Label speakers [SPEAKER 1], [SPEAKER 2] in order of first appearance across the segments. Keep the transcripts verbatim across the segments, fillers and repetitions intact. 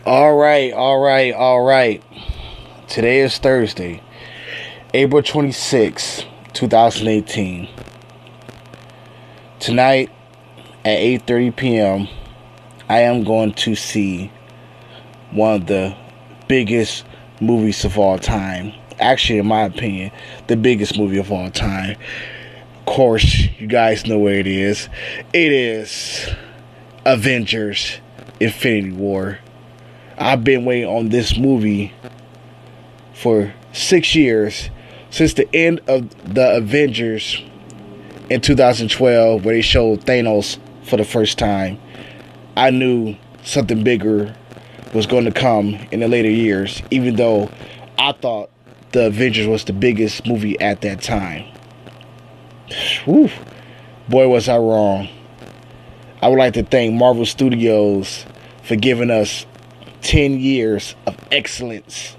[SPEAKER 1] All right, all right, all right. Today is Thursday, April twenty-sixth, twenty eighteen. Tonight at eight thirty p.m., I am going to see one of the biggest movies of all time. Actually, in my opinion, the biggest movie of all time. Of course, you guys know where it is. It is Avengers Infinity War. I've been waiting on this movie for six years, since the end of the Avengers in two thousand twelve, where they showed Thanos for the first time. I knew something bigger was going to come in the later years, even though I thought the Avengers was the biggest movie at that time. Whew. Boy, was I wrong. I would like to thank Marvel Studios for giving us ten years of excellence.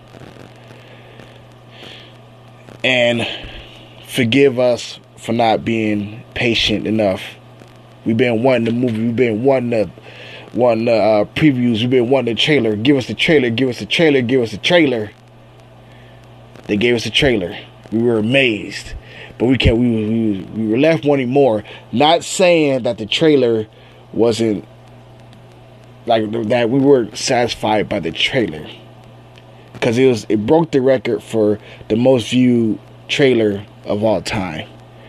[SPEAKER 1] And forgive us for not being patient enough. We've been wanting the movie. We've been wanting the, wanting the uh, previews. We've been wanting the trailer. Give us the trailer. Give us the trailer. Give us the trailer. They gave us a trailer. We were amazed. But we can't. We, we, we were left wanting more. Not saying that the trailer wasn't like that. We weren't satisfied by the trailer, because it was it broke the record for the most viewed trailer of all time.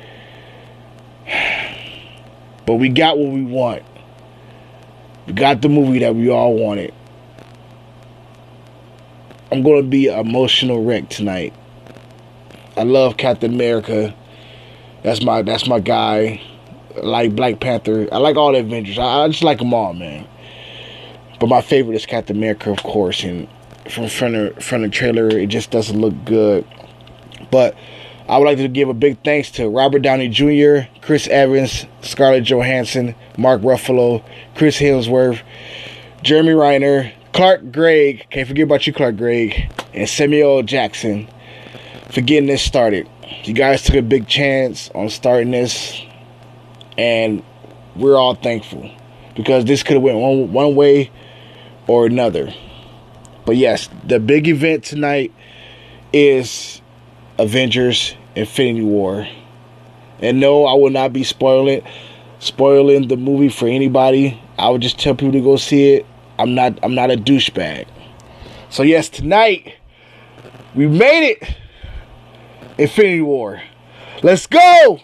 [SPEAKER 1] But we got what we want. We got the movie that we all wanted. I'm gonna be an emotional wreck tonight. I love Captain America. That's my that's my guy. I like Black Panther. I like all the Avengers. I, I just like them all, man. But my favorite is Captain America, of course. And from front of front of the trailer, it just doesn't look good. But I would like to give a big thanks to Robert Downey Junior, Chris Evans, Scarlett Johansson, Mark Ruffalo, Chris Hemsworth, Jeremy Renner, Clark Gregg. Can't forget about you, Clark Gregg, and Samuel L. Jackson for getting this started. You guys took a big chance on starting this, and we're all thankful, because this could have went one, one way or another. But yes, the big event tonight is Avengers Infinity War. And no, I will not be spoiling spoiling the movie for anybody. I would just tell people to go see it. I'm not I'm not a douchebag. So yes, tonight we made it. Infinity War. Let's go.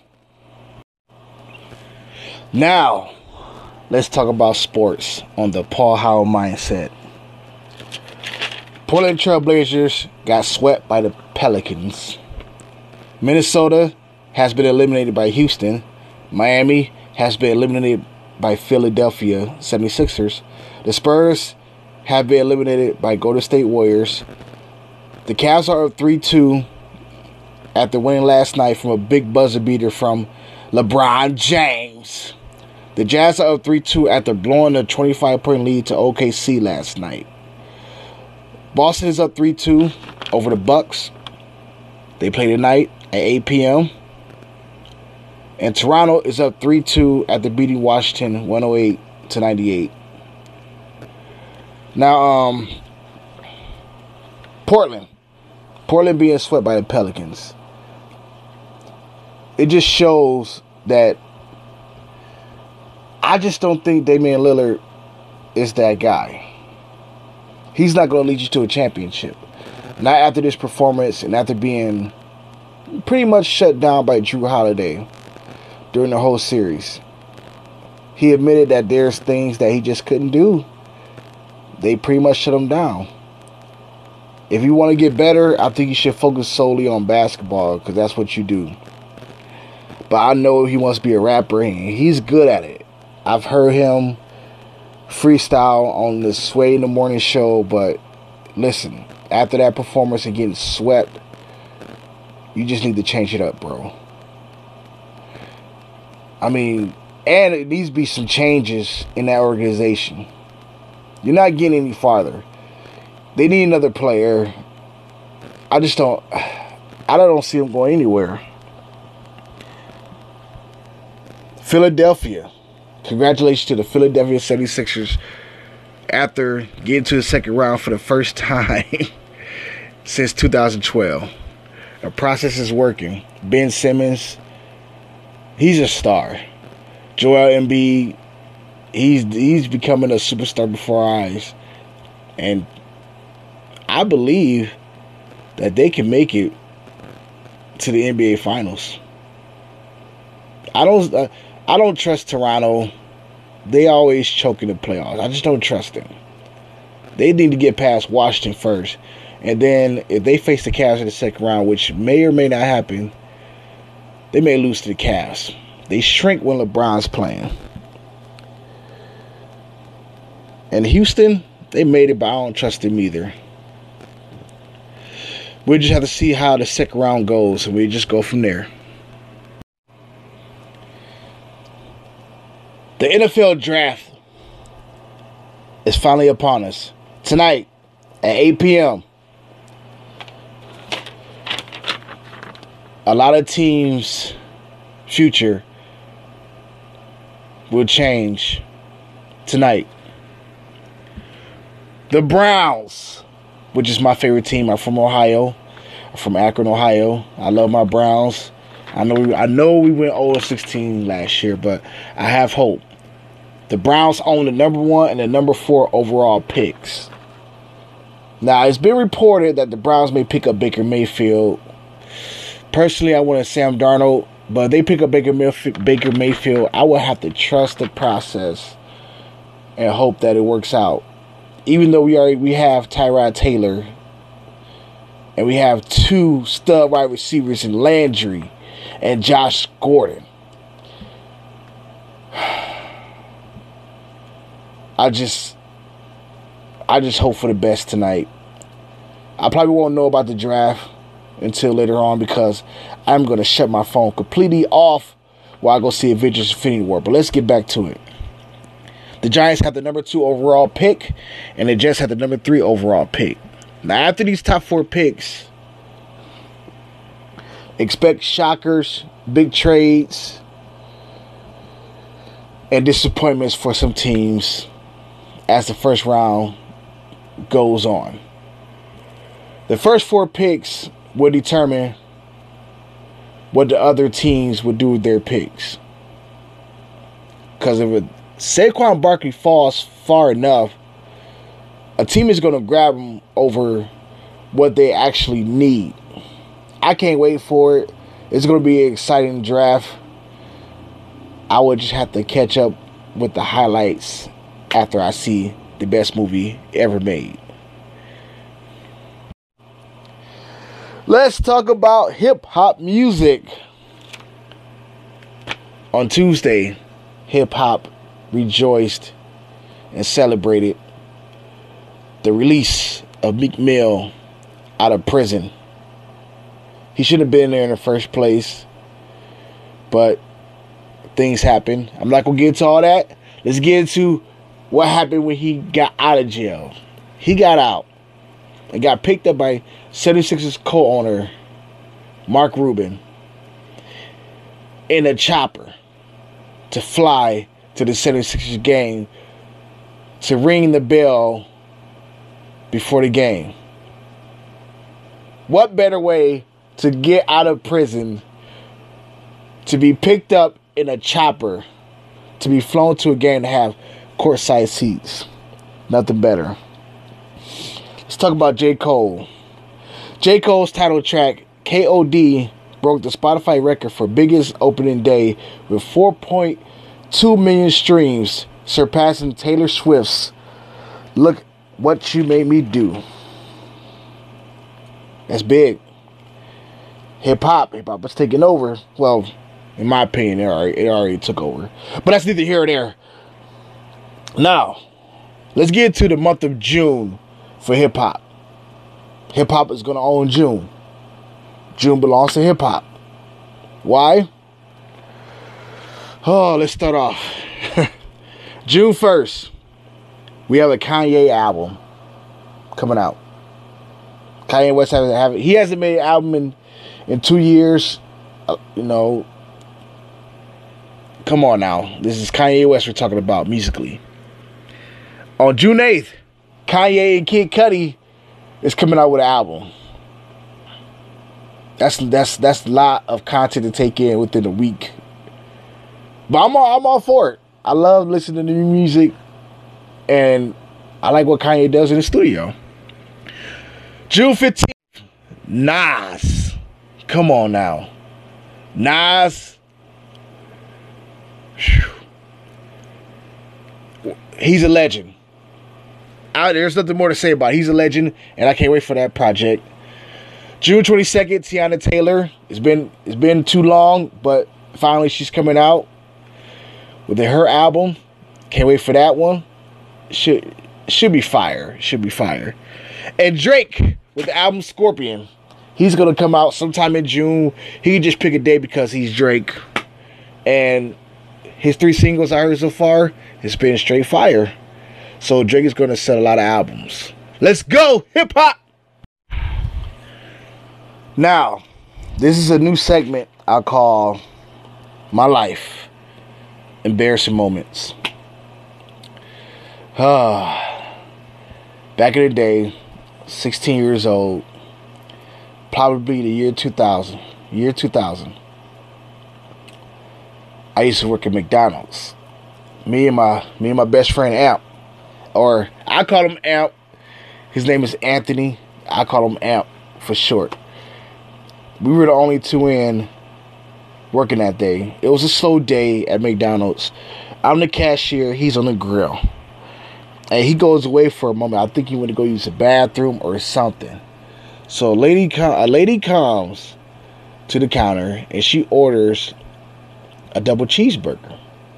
[SPEAKER 1] Now, let's talk about sports on the Paul Howell mindset. Portland Trail Blazers got swept by the Pelicans. Minnesota has been eliminated by Houston. Miami has been eliminated by Philadelphia seventy-sixers. The Spurs have been eliminated by Golden State Warriors. The Cavs are up three two after winning last night from a big buzzer beater from LeBron James. The Jazz are up three two after blowing a twenty-five point lead to O K C last night. Boston is up three two over the Bucks. They play tonight at eight p.m. And Toronto is up three two after beating Washington one oh eight to ninety-eight. Now, um, Portland. Portland being swept by the Pelicans. It just shows that I just don't think Damian Lillard is that guy. He's not going to lead you to a championship. Not after this performance and after being pretty much shut down by Jrue Holiday during the whole series. He admitted that there's things that he just couldn't do. They pretty much shut him down. If you want to get better, I think you should focus solely on basketball, because that's what you do. But I know he wants to be a rapper, and he's good at it. I've heard him freestyle on the Sway in the Morning show, but listen, after that performance and getting swept, you just need to change it up, bro. I mean, and it needs to be some changes in that organization. You're not getting any farther. They need another player. I just don't I don't see him going anywhere. Philadelphia. Congratulations to the Philadelphia seventy-sixers after getting to the second round for the first time since two thousand twelve. The process is working. Ben Simmons, he's a star. Joel Embiid, he's he's becoming a superstar before our eyes. And I believe that they can make it to the N B A Finals. I don't uh, I don't trust Toronto. They always choke in the playoffs. I just don't trust them. They need to get past Washington first. And then if they face the Cavs in the second round, which may or may not happen, they may lose to the Cavs. They shrink when LeBron's playing. And Houston, they made it, but I don't trust them either. We just have to see how the second round goes, and we just go from there. The N F L Draft is finally upon us. Tonight at eight p.m. A lot of teams' future will change tonight. The Browns, which is my favorite team. I'm from Ohio. I'm from Akron, Ohio. I love my Browns. I know we, I know we went oh and sixteen last year, but I have hope. The Browns own the number one and the number four overall picks. Now, it's been reported that the Browns may pick up Baker Mayfield. Personally, I want Sam Darnold, but if they pick up Baker Mayfield, Baker Mayfield, I will have to trust the process and hope that it works out. Even though we already we have Tyrod Taylor and we have two stud wide receivers in Landry and Josh Gordon. I just I just hope for the best tonight. I probably won't know about the draft until later on because I'm going to shut my phone completely off while I go see Avengers Infinity War. But let's get back to it. The Giants have the number two overall pick, and the Jets have the number three overall pick. Now, after these top four picks, expect shockers, big trades, and disappointments for some teams as the first round goes on. The first four picks will determine what the other teams will do with their picks. Because if it, Saquon Barkley falls far enough, a team is going to grab him over what they actually need. I can't wait for it. It's going to be an exciting draft. I would just have to catch up with the highlights after I see the best movie ever made. Let's talk about hip-hop music. On Tuesday, hip-hop rejoiced and celebrated the release of Meek Mill out of prison. He shouldn't have been there in the first place, but things happen. I'm not going to get into all that. Let's get into what happened when he got out of jail. He got out and got picked up by seventy-sixers co-owner Mark Rubin in a chopper to fly to the seventy-sixers game to ring the bell before the game. What better way to get out of prison to be picked up in a chopper to be flown to a game to have courtside seats? Nothing better. Let's talk about J. Cole. J. Cole's title track, K O D, broke the Spotify record for biggest opening day with four point two million streams, surpassing Taylor Swift's Look What You Made Me Do. That's big. Hip-hop. Hip-hop is taking over. Well, in my opinion, it already, it already took over. But that's neither here or there. Now, let's get to the month of June for hip-hop. Hip-hop is going to own June. June belongs to hip-hop. Why? Oh, let's start off. June first, we have a Kanye album coming out. Kanye West hasn't have he hasn't made an album in, in two years. Uh, you know, come on now. This is Kanye West we're talking about musically. On June eighth, Kanye and Kid Cudi is coming out with an album. That's that's that's a lot of content to take in within a week. But I'm all, I'm all for it. I love listening to new music, and I like what Kanye does in the studio. June fifteenth, Nas. Come on now. Nas. Whew. He's a legend. I, there's nothing more to say about it. He's a legend, and I can't wait for that project. June twenty-second, Tiana Taylor. It's been it's been too long, but finally she's coming out with her album. Can't wait for that one. Should should be fire. Should be fire. And Drake with the album Scorpion. He's gonna come out sometime in June. He can just pick a day because he's Drake. And his three singles I heard so far, it's been straight fire. So Drake is gonna sell a lot of albums. Let's go, hip hop. Now, this is a new segment I call My Life. Embarrassing Moments. Ah, back in the day, sixteen years old, probably the year two thousand. Year two thousand. I used to work at McDonald's. Me and my me and my best friend Amp, or I call him Amp. His name is Anthony. I call him Amp for short. We were the only two in working that day. It was a slow day at McDonald's. I'm the cashier. He's on the grill. And he goes away for a moment. I think he went to go use the bathroom or something. So a lady, com- a lady comes to the counter and she orders a double cheeseburger.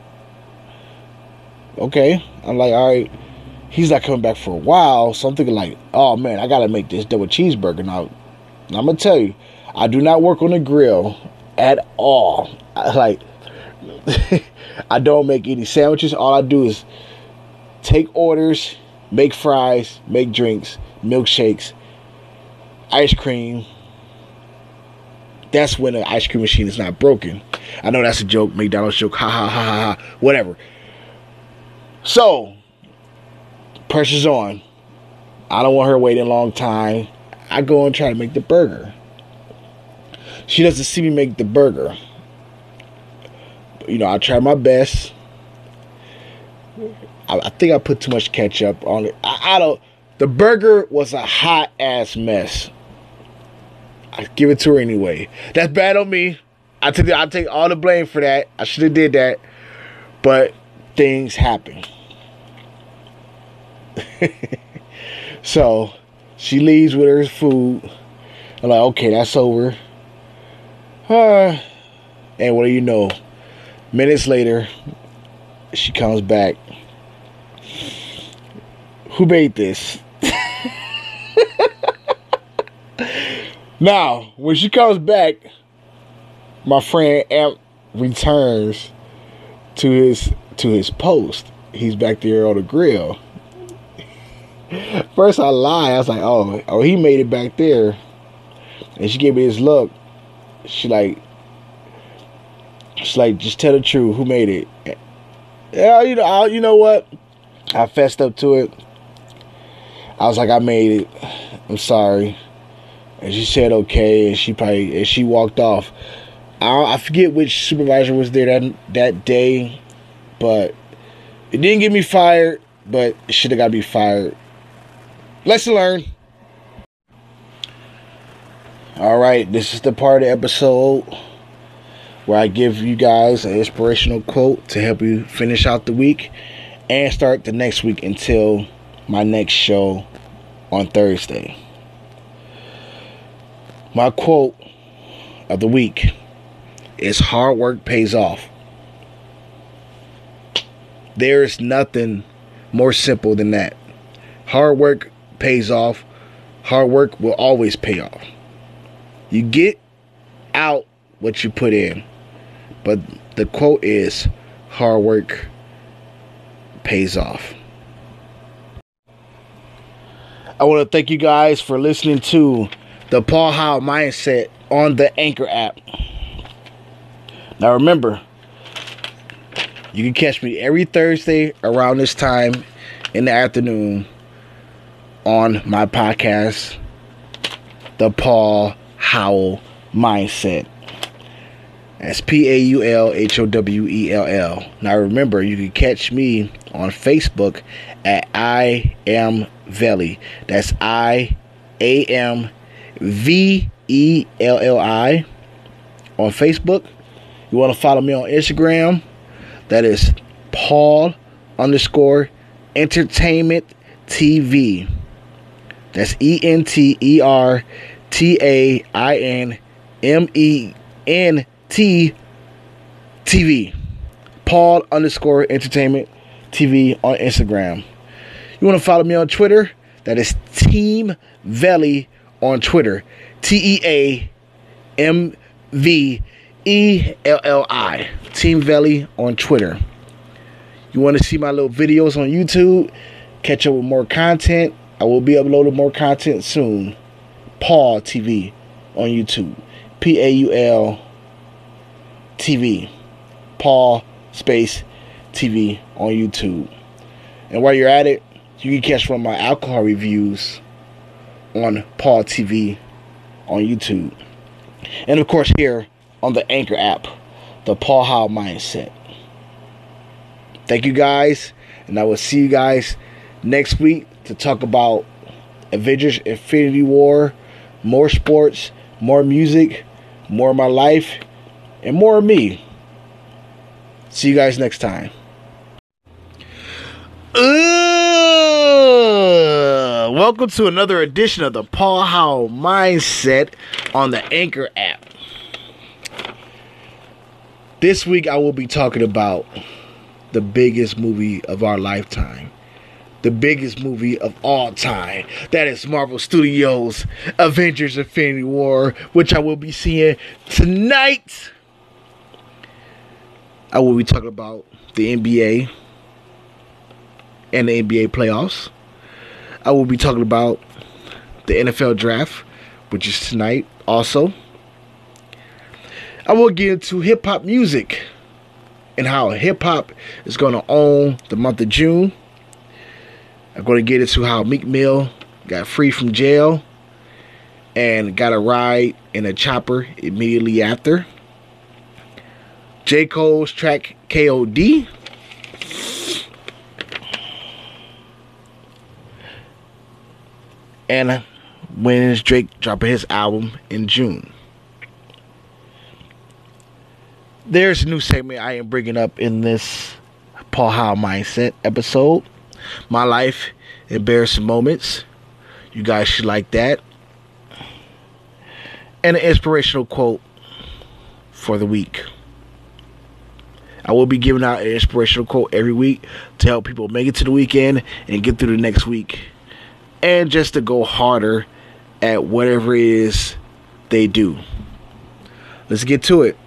[SPEAKER 1] Okay. I'm like, all right. He's not coming back for a while. So I'm thinking like, oh man, I got to make this double cheeseburger. Now, I'm going to tell you, I do not work on the grill at all. I, like, I don't make any sandwiches. All I do is take orders, make fries, make drinks, milkshakes, ice cream. That's when the ice cream machine is not broken. I know that's a joke, McDonald's joke, ha ha ha ha ha, whatever. So, pressure's on. I don't want her waiting a long time. I go and try to make the burger. She doesn't see me make the burger. You know, I try my best. I, I think I put too much ketchup on it. I, I don't. The burger was a hot ass mess. I give it to her anyway. That's bad on me. I take I take all the blame for that. I should have did that, but things happen. So she leaves with her food. I'm like, okay, that's over. Uh, and what do you know? Minutes later, she comes back. Who made this? Now, when she comes back, my friend Amp returns to his to his post. He's back there on the grill. First I lied. I was like, oh, oh, he made it back there. And she gave me this look. She like, she's like, just tell the truth. Who made it? Yeah, you know, I, you know what? I fessed up to it. I was like, I made it. I'm sorry. And she said okay, and she probably and she walked off. I, I forget which supervisor was there that that day, but it didn't get me fired. But it should have got me fired. Lesson learned. All right, this is the part of the episode where I give you guys an inspirational quote to help you finish out the week and start the next week until my next show on Thursday. My quote of the week is hard work pays off. There is nothing more simple than that. Hard work pays off. Hard work will always pay off. You get out what you put in. But the quote is, hard work pays off. I want to thank you guys for listening to the Paul Howe Mindset on the Anchor app. Now remember, you can catch me every Thursday around this time in the afternoon on my podcast, The Paul Howell Mindset. That's P A U L H O W E L L. Now remember, you can catch me on Facebook at I Am Velli. That's I A M V E L L I on Facebook. You want to follow me on Instagram? That is Paul underscore Entertainment T V. That's E N T E R T A I N M E N T T V. Paul underscore Entertainment T V on Instagram. You want to follow me on Twitter? That is Team Velli on Twitter. T E A M V E L L I. Team Velli on Twitter. You want to see my little videos on YouTube? Catch up with more content. I will be uploading more content soon. Paul T V on YouTube. P A U L T V. Paul space T V on YouTube. And while you're at it, you can catch one of my alcohol reviews on Paul T V on YouTube. And of course here on the Anchor app, the Paul Howell Mindset. Thank you guys, and I will see you guys next week to talk about Avengers Infinity War, more sports, more music, more of my life, and more of me. See you guys next time. Uh, welcome to another edition of the Paul Howell Mindset on the Anchor app. This week I will be talking about the biggest movie of our lifetime. The biggest movie of all time. That is Marvel Studios' Avengers Infinity War, which I will be seeing tonight. I will be talking about the N B A and the N B A playoffs. I will be talking about the N F L draft, which is tonight also. I will get into hip-hop music and how hip-hop is going to own the month of June. I'm going to get into how Meek Mill got free from jail and got a ride in a chopper immediately after. J. Cole's track K O D. And when is Drake dropping his album in June? There's a new segment I am bringing up in this Paul Howell Mindset episode. My life, embarrassing moments. You guys should like that. And an inspirational quote for the week. I will be giving out an inspirational quote every week to help people make it to the weekend and get through the next week. And just to go harder at whatever it is they do. Let's get to it.